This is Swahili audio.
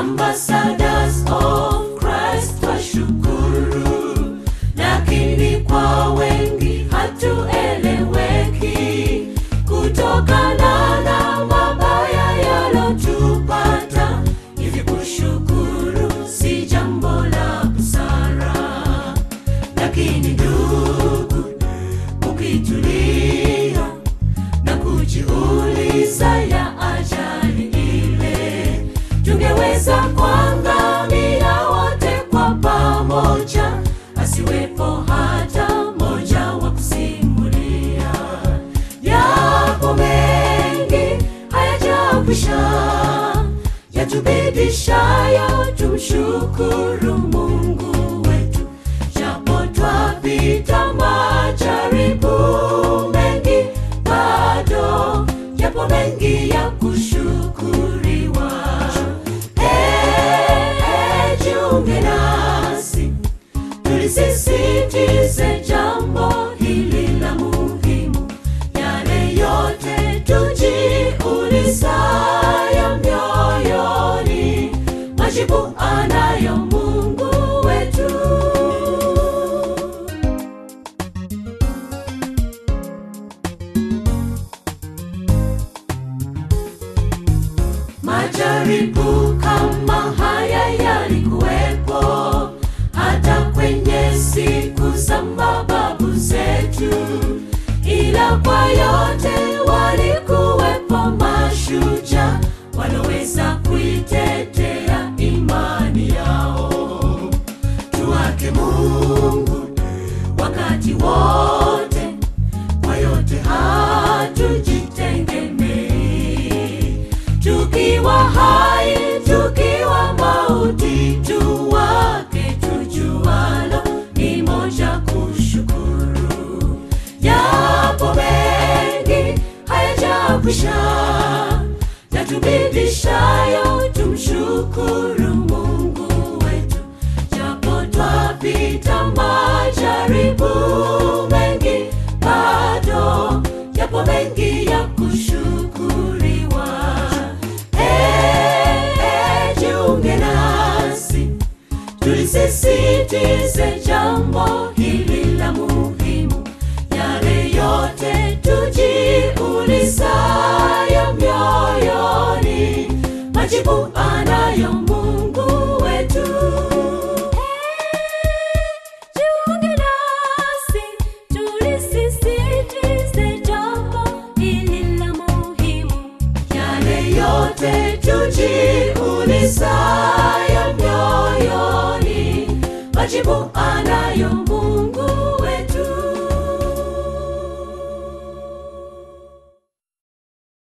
ambassadors of Christ washukuru, lakini kwa wengi hatueleweki kutokana na mabaya yalotupata. Hivi kushukuru si jambo la busara, lakini ndugu, ukitulia na kujiuliza ya ajali ile, tungeweza kuangamia wote kwa pamoja, asiwepo hata moja wa kusimulia. Yapo mengi hayajakwisha, yatubidishayo tumshukuru Mungu wetu. Japo twapita majaribu mengi, bado yapo mengi ya kushukuriwa. Jiunge nasi tulisisitize jambo hili la muhimu, yale yote tujiulizayo mioyoni, majibu anayo Mungu wetu. Majaribu kama haya yalikuwepo hata kwenye siku za mababu zetu, ila kwa yote walikuwepo mashujaa waloweza kuitetea imani yao. Tuwake Mungu wakati wote, kwa yote hatujitegemei. Tukiwa hai, tukiwa mauti, tuwake tujualo ni moja, kushukuru. Yapo mengi hayajakwisha, yatubidishayo tumshukuru Mungu wetu. Japo twapita majaribu mengi, bado yapo mengi ya kushukuriwa. Jiunge nasi tulisisitize jambo hili la muhimu, yale yote tujiulizayo mioyoni, majibu anayo Mungu wetu. Jiunge nasi tulisisitize jambo hili la muhimu, yale yote tujiulizayo mioyoni, majibu